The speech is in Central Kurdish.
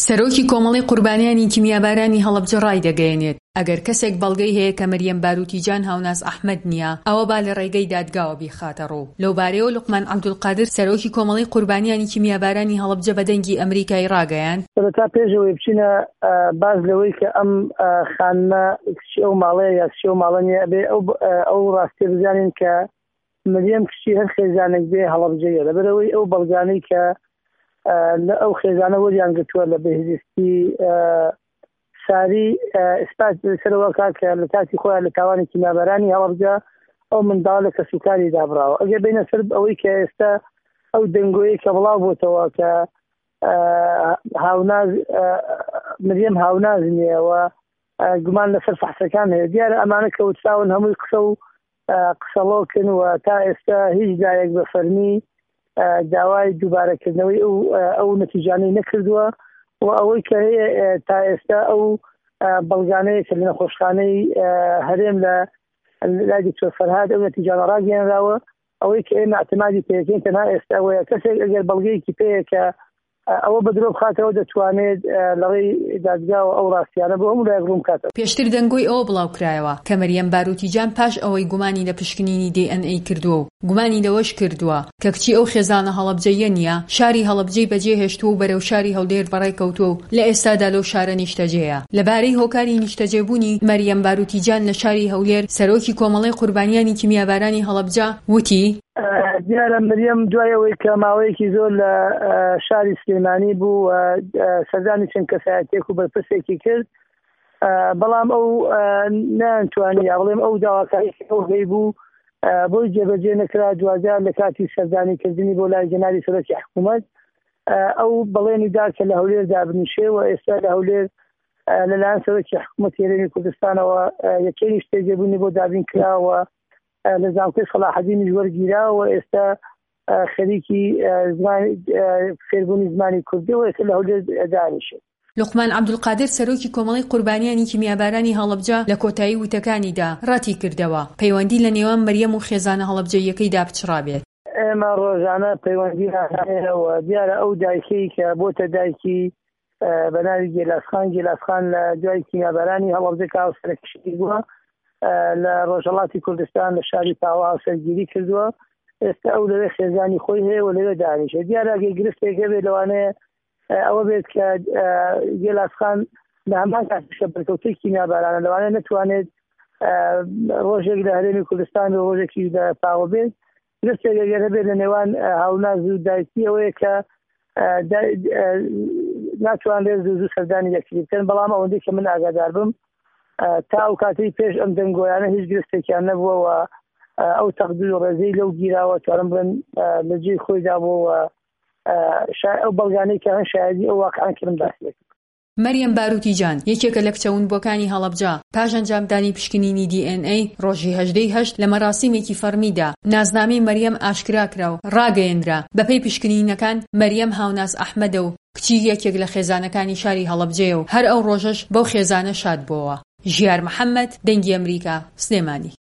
سەرۆکی کۆمەڵی قوربانیانی کیمیابارانی هەڵەبجە ڕایدەگەیەنێت ئەگەر کەسێک بەڵگەی هەیە کە مەریەم باروتیجان هاوناز ئەحمەد نییە ئەوە با لە ڕێگەی دادگاوە بیخاتە ڕوو. لەوبارەیەوە لوقمان عەبدولقادر سەرۆکی کۆمەڵی قوربانیانی کیمیابارانی هەڵەبجە بە دەنگی ئەمریکای ڕاگەیاند سەرەتا پێشەوەی بچینە باز لەوەی کە ئەم خانمە کچی ئەو ماڵەیە یا کچی ئەو ماڵە نیە بێ ئەو ڕاستی بزانین کە مەریەم کچی هەر خێزانێک بێ هەڵەبجەیە لەبەرەوەی ئەو بەڵگانەی کە لە ئەو خێزانە وەریان گرتووە لە بەهێزستی ساری ئسپات سەرەوە کات کە لە کاتی خۆیان لە تاوانی کیمیابارانی هەڵەبجە ئەو منداڵە لە کەسوکاری دابراوە. ئەگەر بینە سەر ئەوەی کە ئێستا ئەو دەنگۆیی کە بڵاو بۆتەوە کە هاوناز مەریەم هاوناز نییەوە گومان لەسەر فەحسەکان هەیە دیارە ئەمانە کەوتساون هەمووی قسە و قسەڵۆکن و تا ئێستا هیچ دایەک بە فەرمی داوای دووبارەکردنەوەی ئەو نەتیجانەی نەکردووە و ئەوەی کە هەیە تا ئێستا ئەو بەڵگانەیە کە لە نەخۆشخانەی هەرێم لە لای دکتۆر فەرهاد ئەو نەتیجانە ڕاگەیەنراوە ئەوەی کە ئێمە اعتمادی پێکەین تەنها ئێستا ئەوەیە کەسێک ئەگەر بەڵگەیەکی پێیە کە ئەوە بەدرۆ بخاتەوە دەتوانێت لەڕێی دادگاوە ئەو ڕاستیانە بۆ هەموو لایەک ڕوون بکاتەوە. پێشتر دەنگۆی ئەوە بڵاو کرایەوە کە مەریەم باروتیجان پاش ئەوەی گومانی لە پشکنینی DNA کردووە و گومانی لەوەش کردووە کە کچی ئەو خێزانە هەڵەبجەیە نییە شاری هەڵەبجەی بەجێ هێشتووە و بەرەو شاری هەولێر بەڕێ کەوتووە و لە ئێستادا لەو شارە نیشتەجێیە. لەبارەی هۆکاری نیشتەجێبوونی مەریەم باروتیجان لە شاری هەولێر سەرۆکی کۆمەڵی قوربانیانی کیمیابارانی هەڵەبجە وتی دیارە مەریەم دوایەوەی کە ماوەیەکی زۆر لە شاری سلێمانی بوو سەردانی چەند کەسایەتێک و بەرپرسێکی کرد بەڵام ئەو نانتوانی یا بڵێم ئەو داواکاریی ئەو هەی بوو بۆی جێبەجێ نەکرا دوازار لە کاتی سەردانیکردنی بۆ لای جەنابی سەرۆکی حکوومەت ئەو بەڵێنی دا کە لە هەولێر دابنیشێ و ئێستا لە هەولێر لەلایەن سەرۆکی حکوومەتی هەرێمی کوردستانەوە یەکەی نیشتەجێبوونی بۆ دابین کراوە لە زانکۆی سەلاحەدینیش وەرگیراوە ئێستا خەریکی فێربوونی زمانی کوردی و ئێستا لە هەولێر دانیشێت. لوقمان عەبدولقادر سەرۆکی کۆمەڵی قوربانیانی کیمیابارانی هەڵەبجە لە کۆتایی وتەکانیدا ڕاتی کردەوە پەیوەندی لە نێوان مەریەم و خێزانە هەڵەبجەیەکەیدا بچڕابێت. ئێمە ڕۆژانە پەیوەندی هەیەەوە دیارە ئەو دایکەی کە بۆتە دایکی بە ناوی گێلاسخان لە دوای کیمیابارانی هەڵەبجە کە هاوسەرکشی بووە لە ڕۆژهەڵاتی کوردستان لە شاری پاوا هاوسەرگیری کردووە ئێستا ئەو لەوێ خێزانی خۆی هەیە و لەوێ دانیشێت. دیارە ئەگەر گرفتێکە بێت لەوانەیە ئەوە بێت کە گێلاسخان لە هەمان کاتیشە بەرکەوتەی کیمیابارانە لەوانەیە نەتوانێت ڕۆژێک لە هەرێمی کوردستان و ڕۆژێکی لە پاوە بێت گرفتێک ئەگەر هەبێت لە نێوان هاوناز و دایکی ئەوەیە کە ناتوانێت زوو سەردانی یەکتری بکەن بەڵام ئەوەندەی کە من ئاگادار بم تا ئەو کاتەی پێش ئەم دەنگۆیانە هیچ گرفتێکیان نەبووەوە ئەو تەقدیر و ڕێزەی لەو گیراوە توانم بڵێن لە جێی خۆیدا بووەوە ئەو بەڵگانەی کە هەن شایەدی ئەو واقعان کردم باسی. مەریەم باروتیجان یەکێکە لە کچەوونبووەکانی هەڵەبجە پاش ئەنجامدانی پشکنینی DNA ڕۆژی 8 لە مەراسیمێکی فەرمیدا نازنامەی مەریەم ئاشکرا کرا و ڕاگەیەندرا بەپێی پشکنینەکان مەریەم هاوناز ئەحمەدە و کچی یەکێک لە خێزانەکانی شاری هەڵەبجەیە و هەر ئەو ڕۆژەش بەو خێزانە شاد بووەوە. ژیار محەممەد دەنگی ئەمریکا سلێمانی.